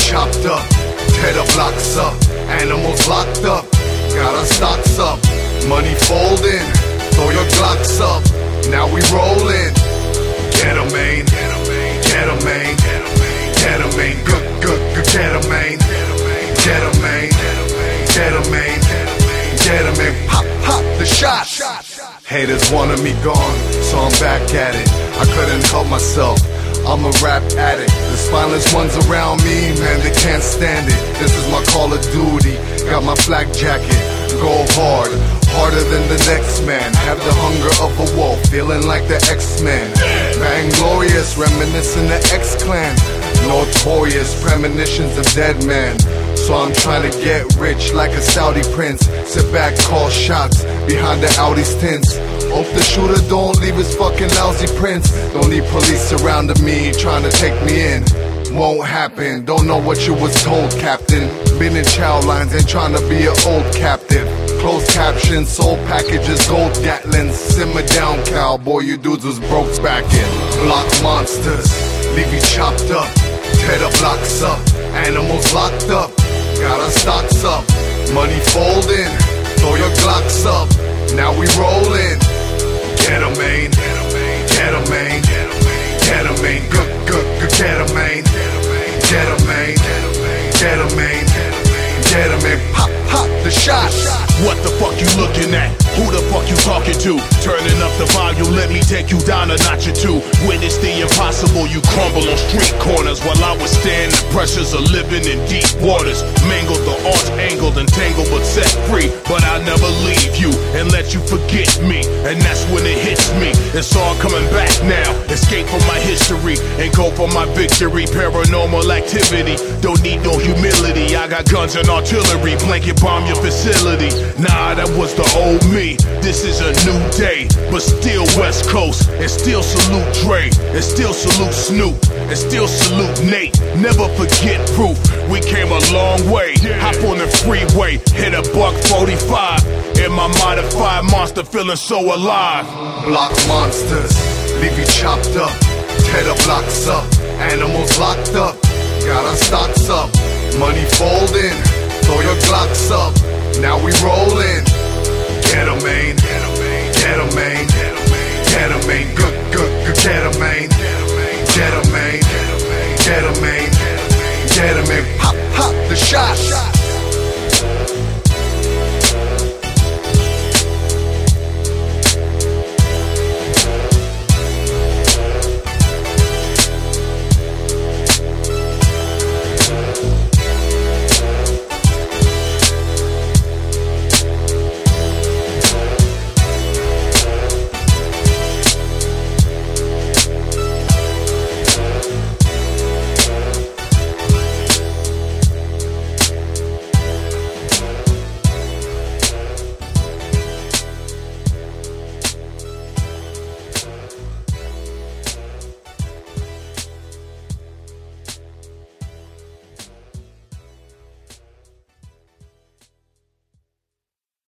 chopped up, tear the blocks up, animals locked up, got our stocks up, money folding, throw your Glocks up, now we rollin'. Get 'em, man, get 'em, man, get 'em, man, get 'em, man, good, get 'em, man, get 'em, man, get 'em, man, get 'em, man, pop the shot. Haters wanted me gone, so I'm back at it. I couldn't help myself, I'm a rap addict. The spineless ones around me, man, they can't stand it. This is my Call of Duty, got my flak jacket. Go hard, harder than the next man. Have the hunger of a wolf, feeling like the X-Men. Bang glorious, reminiscing the X-Clan. Notorious premonitions of dead men. So I'm trying to get rich like a Saudi prince. Sit back, call shots behind the Audi's tints. Hope the shooter don't leave his fucking lousy prints. Don't need police surrounding me trying to take me in. Won't happen, don't know what you was told, Captain. Been in chow lines and trying to be an old captive. Closed captions, soul packages, gold Gatlins. Simmer down, cowboy, you dudes was broke backing. Block monsters, leave you chopped up, tear the blocks up, animals locked up, got our stocks up, money folding, throw your Glocks up, now we rollin'. Get 'em, man, get 'em, man, get 'em, man, get 'em, man, good, get 'em, man, get 'em, man, get 'em, man, get 'em, man, pop the shot. What the fuck you looking at? Who the fuck you talking to? Turning up the volume, let me take you down a notch or two. Witness the impossible, you crumble on street corners while I withstand the pressures of living in deep waters. Mangled the arts, angled and tangled but set free. But I'll never leave you and let you forget me. And that's when it hits me. It's all coming back now. Escape from my history and go for my victory. Paranormal activity, don't need no humility. I got guns and artillery, blanket bomb your facility. Nah, that was the old me. This is a new day, but still West Coast. And still salute Dre, and still salute Snoop, and still salute Nate. Never forget proof, we came a long way. Hop on the freeway, hit a $145. In my modified monster, feeling so alive. Block monsters, leave you chopped up, tear the blocks up, animals locked up, got our stocks up, money folding, throw your Glocks up, now we rollin'.